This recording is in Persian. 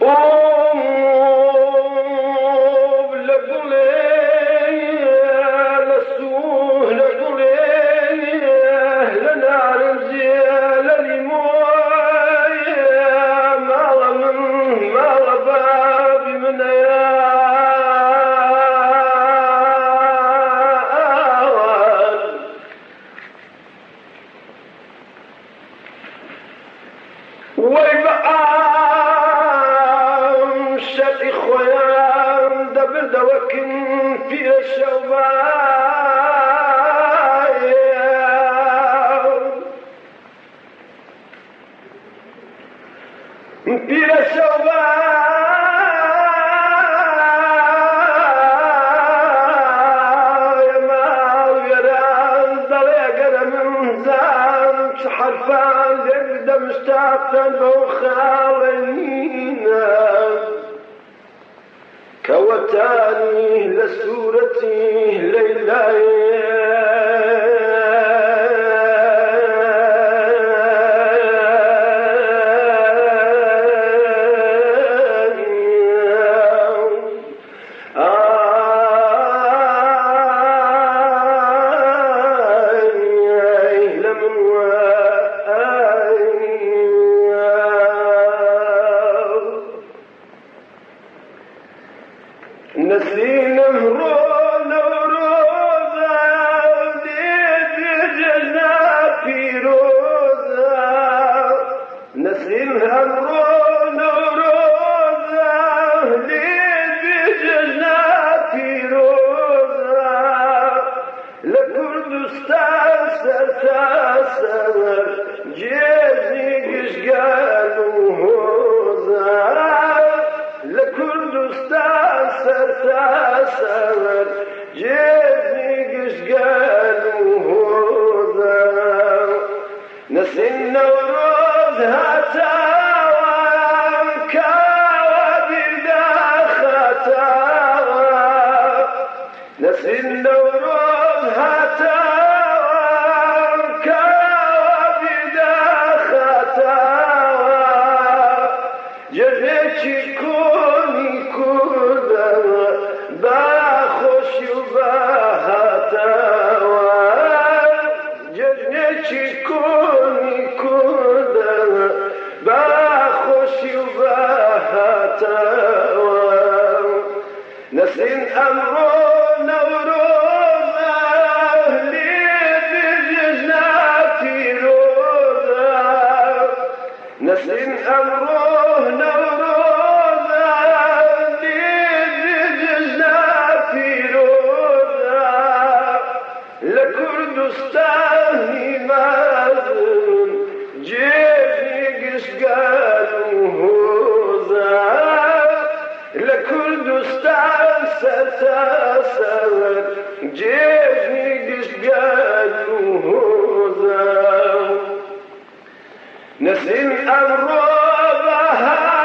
كوتاني لسورتي ليلى نسلين مرون وروزا لجنا فيروزا نسلين مرون وروزا لجنا فيروزا لكردستان سرساسر جيزي قشقان وهوزا لكردستان سرساسر جيزي قشقان وهوزا نسين نوروز هاتاوى كوابي خاتاوى نسين نوروز هاتاوى كوابي خاتاوى جريتي كوني كودا باخوشي وبهاتاوى جريتي كوني كودا باخوشي وبهاتاوى نسين أمرو نوروز أهلي بجنا فيروزا نسين أمرو نوروز أهلي بجنا فيروزا لكردستاني مازن جيزي قشقان وهوزا لكردستان سرساسر جيزي قشقان وهوزا نسين أمرو بها